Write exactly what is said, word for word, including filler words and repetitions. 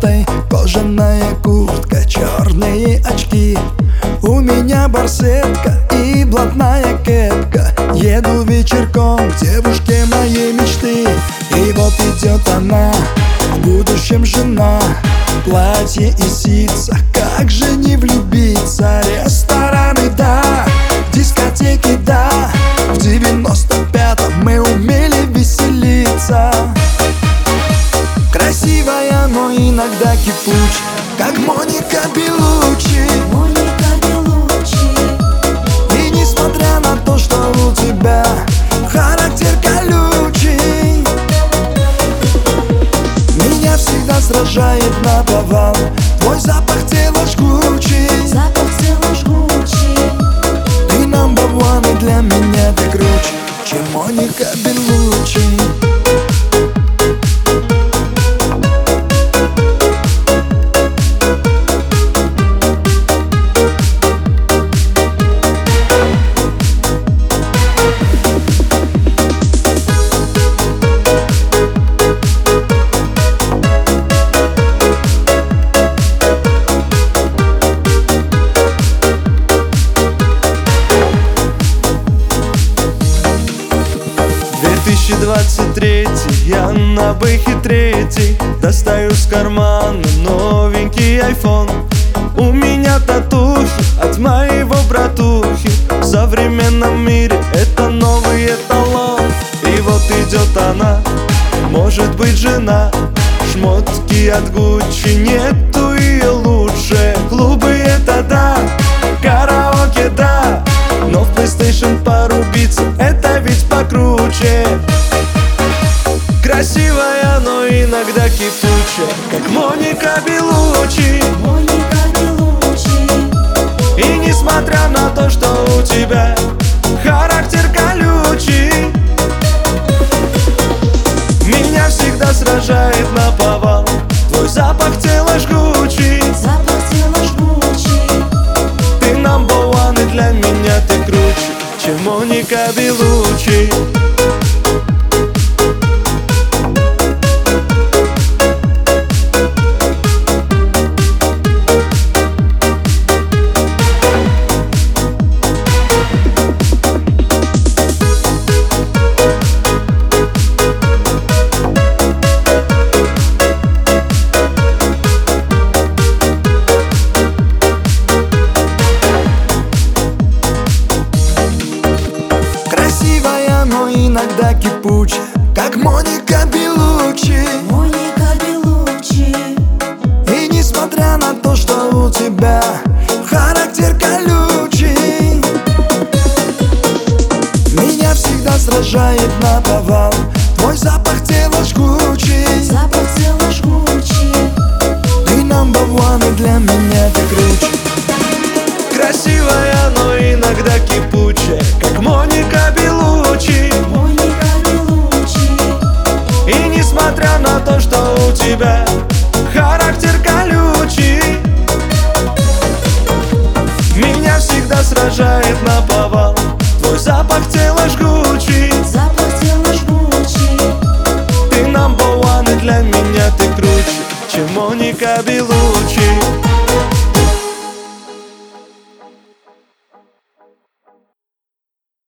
пятой, кожаная куртка, черные очки. У меня барсетка и блатная кепка. Еду вечерком к девушке моей мечты. И вот идет она, в будущем жена. Платье и ситца, как же не влюбиться. Рестораны, да, дискотеки, да. В девяносто пятом мы умели веселиться. Красивая, но иногда кипучая, как Моника Беллуччи. Моника Беллуччи. И несмотря на то, что у тебя характер колючий, меня всегда сражает наповал твой запах тела жгучий. Запах тела жгучий. Ты number one, и для меня ты круче, чем Моника Беллуччи. две тысячи двадцать третий, я на бэхе третий. Достаю с кармана новенький айфон. У меня татухи от моего братухи. В современном мире это новый эталон. И вот идет она, может быть жена. Шмотки от Гуччи, нету ее лучше. Клубы это да, караоке да, но в PlayStation порубиться это ведь покруче. Красивая, но иногда кипучая, как Моника Беллуччи. Моника Беллуччи. И несмотря на то, что у тебя характер колючий, меня всегда сражает наповал твой запах тела жгучий. Запах тела жгучий. Ты number one, и для меня ты круче, чем Моника Беллуччи. Красивая, но иногда кипучая, как Моника Беллуччи. Моника Беллуччи. И несмотря на то, что у тебя характер колючий, меня всегда сражает наповал твой запах тела жгучий. Запах тела жгучий. Ты number one, и для меня ты круче. Красивая, но иногда кипучая, как Моника Беллуччи. Моника Беллуччи. И несмотря на то, что у тебя характер колючий, меня всегда сражает наповал твой запах тела жгучий.